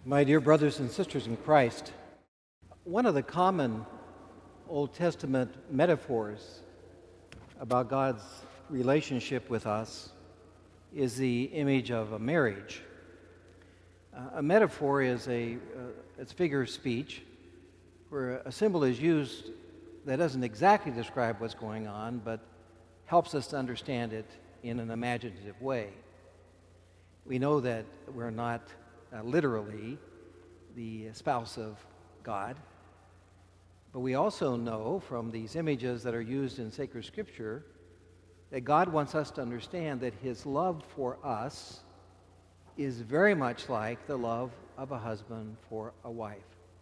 My dear brothers and sisters in Christ, one of the common Old Testament metaphors about God's relationship with us is the image of a marriage. A metaphor is it's figure of speech where a symbol is used that doesn't exactly describe what's going on, but helps us to understand it in an imaginative way. We know that we're not literally the spouse of God, but we also know from these images that are used in sacred scripture that God wants us to understand that his love for us is very much like the love of a husband for a wife.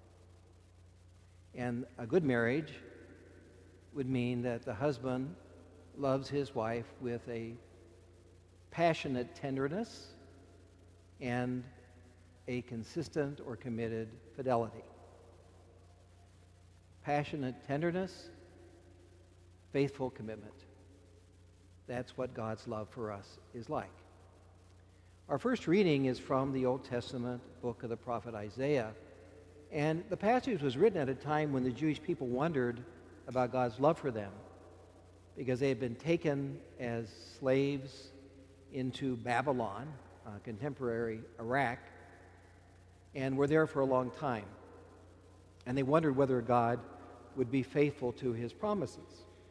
And a good marriage would mean that the husband loves his wife with a passionate tenderness and a consistent or committed fidelity. Passionate tenderness, faithful commitment. That's what God's love for us is like. Our first reading is from the Old Testament book of the prophet Isaiah. And the passage was written at a time when the Jewish people wondered about God's love for them because they had been taken as slaves into Babylon, contemporary Iraq, and were there for a long time. And they wondered whether God would be faithful to his promises.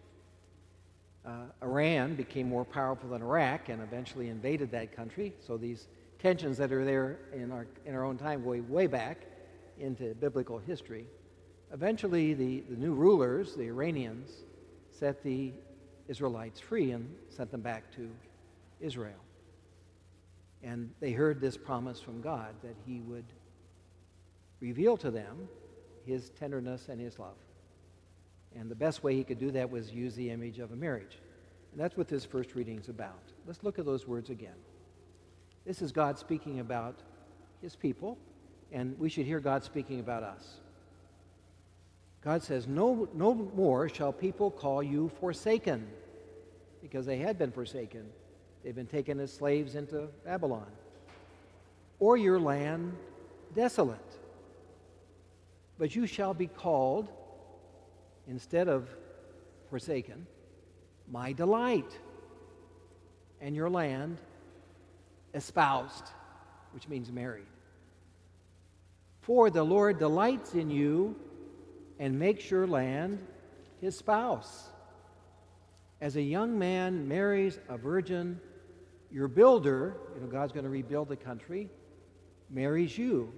Iran became more powerful than Iraq and eventually invaded that country. So these tensions that are there in our own time go way back into biblical history. Eventually, the new rulers, the Iranians, set the Israelites free and sent them back to Israel. And they heard this promise from God that he would reveal to them his tenderness and his love. And the best way he could do that was use the image of a marriage. And that's what this first reading is about. Let's look at those words again. This is God speaking about his people, and we should hear God speaking about us. God says, no more shall people call you forsaken, because they had been forsaken. They've been taken as slaves into Babylon. Or your land desolate. But you shall be called, instead of forsaken, my delight, and your land espoused, which means married. For the Lord delights in you and makes your land his spouse. As a young man marries a virgin, your builder, God's going to rebuild the country, marries you.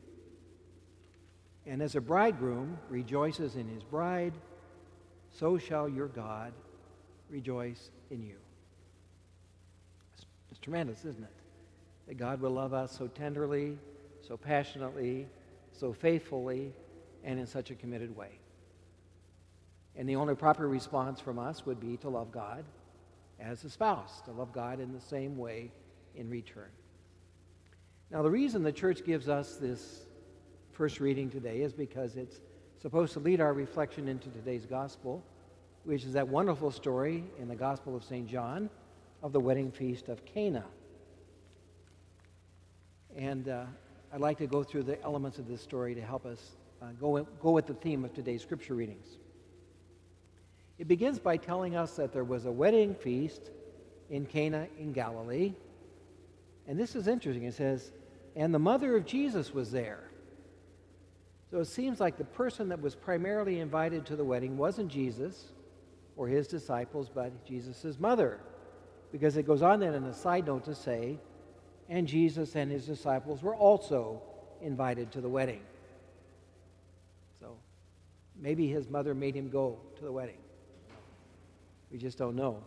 And as a bridegroom rejoices in his bride, so shall your God rejoice in you. It's tremendous, isn't it? That God will love us so tenderly, so passionately, so faithfully, and in such a committed way. And the only proper response from us would be to love God as a spouse, to love God in the same way in return. Now, the reason the church gives us this first reading today is because it's supposed to lead our reflection into today's gospel, which is that wonderful story in the Gospel of St. John of the wedding feast of Cana. And I'd like to go through the elements of this story to help us go with the theme of today's scripture readings. It begins by telling us that there was a wedding feast in Cana in Galilee. And this is interesting. It says, and the mother of Jesus was there. So it seems like the person that was primarily invited to the wedding wasn't Jesus or his disciples, but Jesus' mother. Because it goes on then in a side note to say, and Jesus and his disciples were also invited to the wedding. So maybe his mother made him go to the wedding. We just don't know.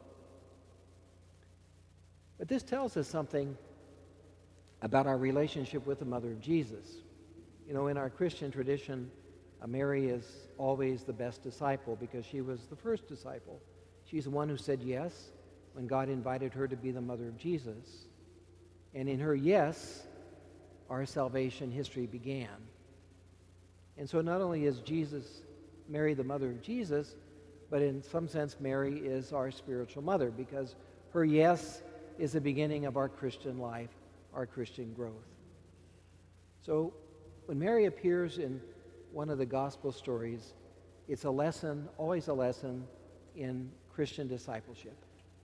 But this tells us something about our relationship with the mother of Jesus. In our Christian tradition, Mary is always the best disciple because she was the first disciple. She's the one who said yes when God invited her to be the mother of Jesus. And in her yes, our salvation history began. And so not only is Mary the mother of Jesus, but in some sense Mary is our spiritual mother because her yes is the beginning of our Christian life, our Christian growth. So when Mary appears in one of the gospel stories, it's a lesson, always a lesson, in Christian discipleship.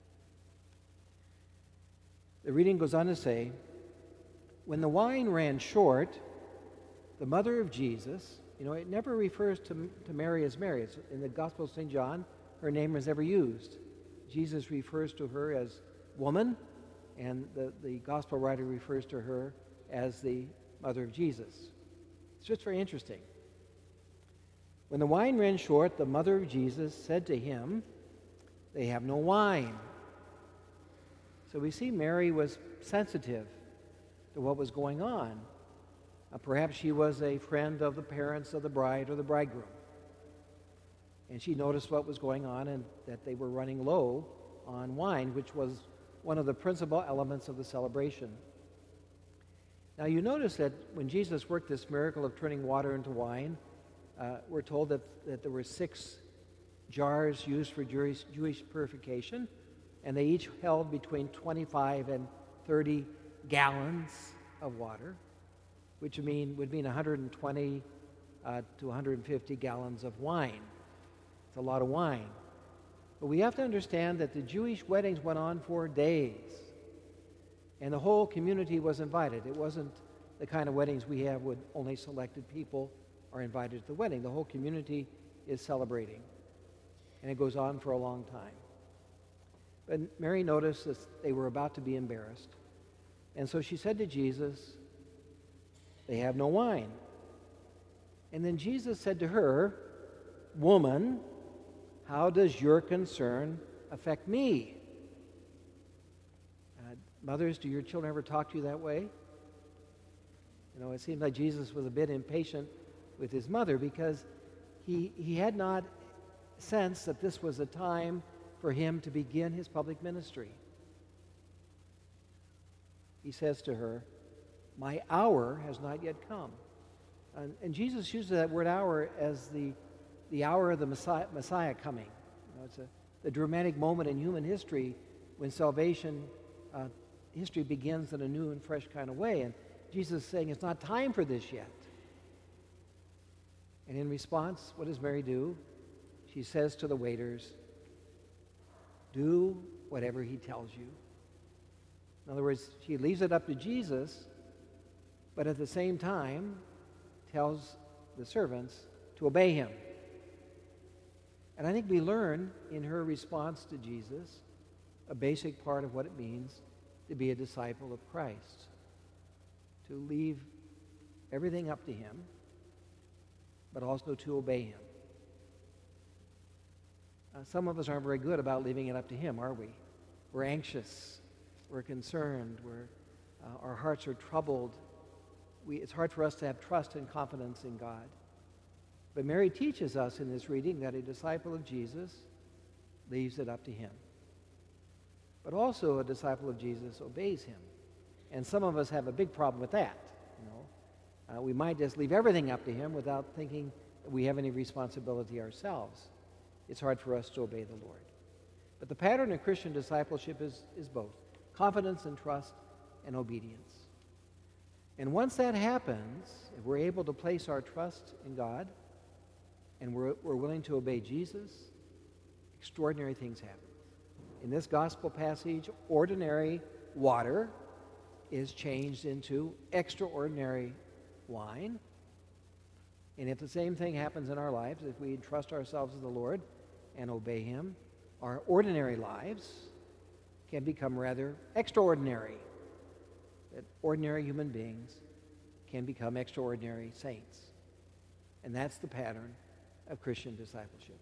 The reading goes on to say, when the wine ran short, the mother of Jesus, it never refers to Mary as Mary. It's in the Gospel of St. John, her name is never used. Jesus refers to her as woman, and the gospel writer refers to her as the mother of Jesus. It's just very interesting. When the wine ran short, the mother of Jesus said to him, "They have no wine." So we see Mary was sensitive to what was going on. Perhaps she was a friend of the parents of the bride or the bridegroom. And she noticed what was going on and that they were running low on wine, which was one of the principal elements of the celebration. Now you notice that when Jesus worked this miracle of turning water into wine, we're told that there were 6 jars used for Jewish purification, and they each held between 25 and 30 gallons of water, which would mean 120 to 150 gallons of wine. It's a lot of wine. But we have to understand that the Jewish weddings went on for days, and the whole community was invited. It wasn't the kind of weddings we have with only selected people are invited to the wedding. The whole community is celebrating, and it goes on for a long time. But Mary noticed that they were about to be embarrassed, and so she said to Jesus, "They have no wine." And then Jesus said to her, "Woman, how does your concern affect me?" Mothers, do your children ever talk to you that way? It seemed like Jesus was a bit impatient with his mother because he had not sensed that this was a time for him to begin his public ministry. He says to her, "My hour has not yet come." And Jesus uses that word hour as the hour of the Messiah coming. It's the dramatic moment in human history when salvation history begins in a new and fresh kind of way. And Jesus is saying it's not time for this yet. And in response, what does Mary do? She says to the waiters, "Do whatever he tells you." In other words, she leaves it up to Jesus, but at the same time tells the servants to obey him. And I think we learn in her response to Jesus a basic part of what it means to be a disciple of Christ, to leave everything up to him, but also to obey him. Some of us aren't very good about leaving it up to him, are we? We're anxious, we're concerned, our hearts are troubled. It's hard for us to have trust and confidence in God. But Mary teaches us in this reading that a disciple of Jesus leaves it up to him. But also a disciple of Jesus obeys him. And some of us have a big problem with that. We might just leave everything up to him without thinking that we have any responsibility ourselves. It's hard for us to obey the Lord. But the pattern of Christian discipleship is both confidence and trust and obedience. And once that happens, if we're able to place our trust in God and we're willing to obey Jesus, extraordinary things happen. In this gospel passage, ordinary water is changed into extraordinary wine. And if the same thing happens in our lives, if we entrust ourselves to the Lord and obey him, our ordinary lives can become rather extraordinary. That ordinary human beings can become extraordinary saints. And that's the pattern of Christian discipleship.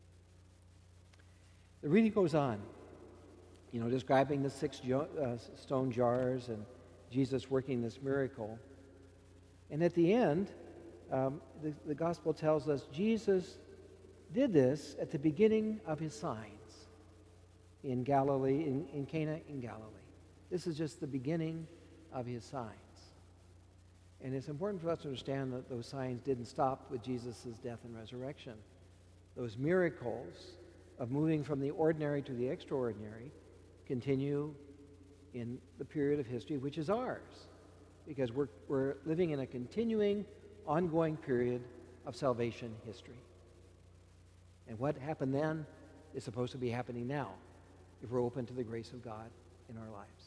The reading goes on, describing the 6 stone jars and Jesus working this miracle. And at the end, the gospel tells us Jesus did this at the beginning of his signs in Galilee, in Cana in Galilee. This is just the beginning of his signs. And it's important for us to understand that those signs didn't stop with Jesus' death and resurrection. Those miracles of moving from the ordinary to the extraordinary continue in the period of history which is ours, because we're living in a continuing ongoing period of salvation history. And what happened then is supposed to be happening now if we're open to the grace of God in our lives.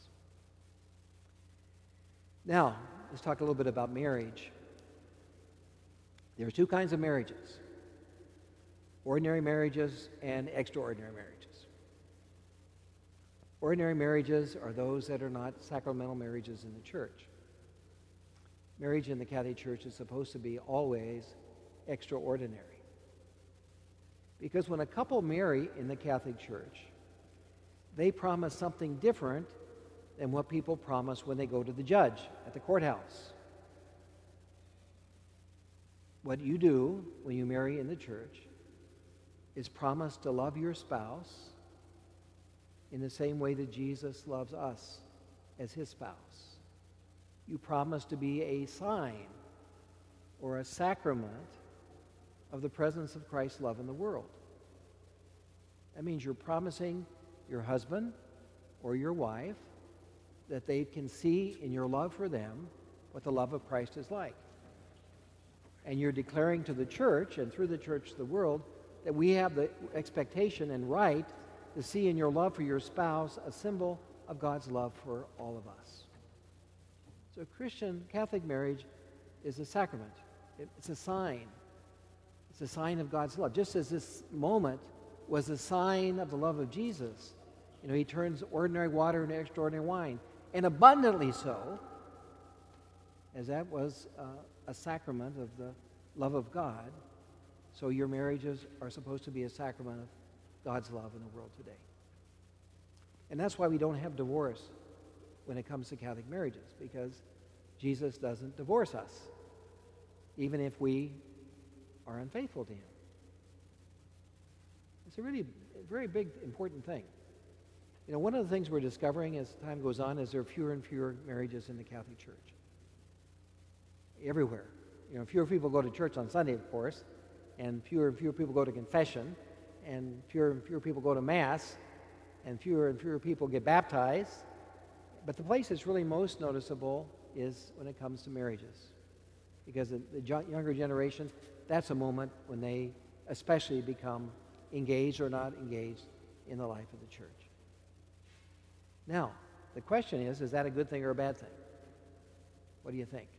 Now, let's talk a little bit about marriage. There are two kinds of marriages: ordinary marriages and extraordinary marriages. Ordinary marriages are those that are not sacramental marriages in the church. Marriage in the Catholic Church is supposed to be always extraordinary. Because when a couple marry in the Catholic Church, they promise something different than what people promise when they go to the judge at the courthouse. What you do when you marry in the church is promise to love your spouse in the same way that Jesus loves us as his spouse. You promise to be a sign or a sacrament of the presence of Christ's love in the world. That means you're promising your husband or your wife that they can see in your love for them what the love of Christ is like. And you're declaring to the church and through the church to the world that we have the expectation and right to see in your love for your spouse a symbol of God's love for all of us. So Christian Catholic marriage is a sacrament. It's a sign. It's a sign of God's love. Just as this moment was a sign of the love of Jesus. You know, he turns ordinary water into extraordinary wine, and abundantly so, as that was a sacrament of the love of God. So your marriages are supposed to be a sacrament of God's love in the world today. And that's why we don't have divorce when it comes to Catholic marriages, because Jesus doesn't divorce us, even if we are unfaithful to him. It's a really very big, important thing. You know, one of the things we're discovering as time goes on is there are fewer and fewer marriages in the Catholic Church. Everywhere. You know, fewer people go to church on Sunday, of course, and fewer people go to confession, and fewer people go to Mass, and fewer people get baptized. But the place that's really most noticeable is when it comes to marriages. Because the younger generation, that's a moment when they especially become engaged or not engaged in the life of the church. Now, the question is that a good thing or a bad thing? What do you think?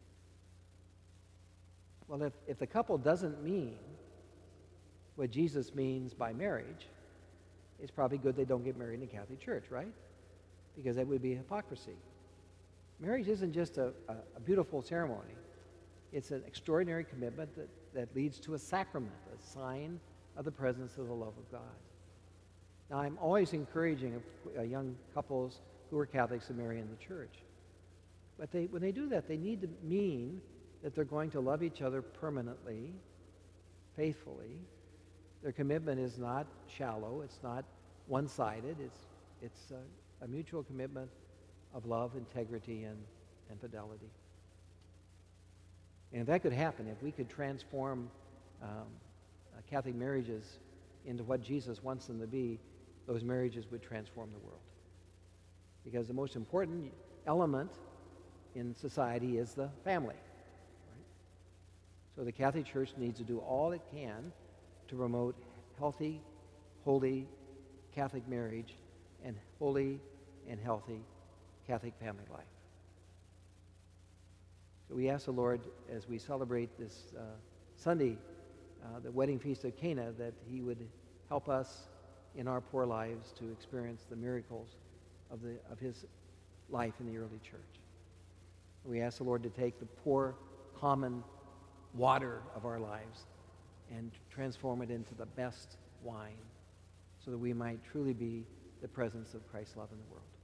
Well, if the couple doesn't mean what Jesus means by marriage, it's probably good they don't get married in the Catholic Church, right? Because that would be hypocrisy. Marriage isn't just a beautiful ceremony. It's an extraordinary commitment that leads to a sacrament, a sign of the presence of the love of God. Now, I'm always encouraging young couples who are Catholics to marry in the church. But when they do that, they need to mean that they're going to love each other permanently, faithfully. Their commitment is not shallow. It's not one-sided. It's a mutual commitment of love, integrity, and fidelity. And if that could happen, if we could transform Catholic marriages into what Jesus wants them to be, those marriages would transform the world. Because the most important element in society is the family. Right? So the Catholic Church needs to do all it can to promote healthy, holy Catholic marriage and holy and healthy Catholic family life. So we ask the Lord, as we celebrate this Sunday, the wedding feast of Cana, that he would help us in our poor lives to experience the miracles of his life in the early church. We ask the Lord to take the poor, common water of our lives and transform it into the best wine so that we might truly be the presence of Christ's love in the world.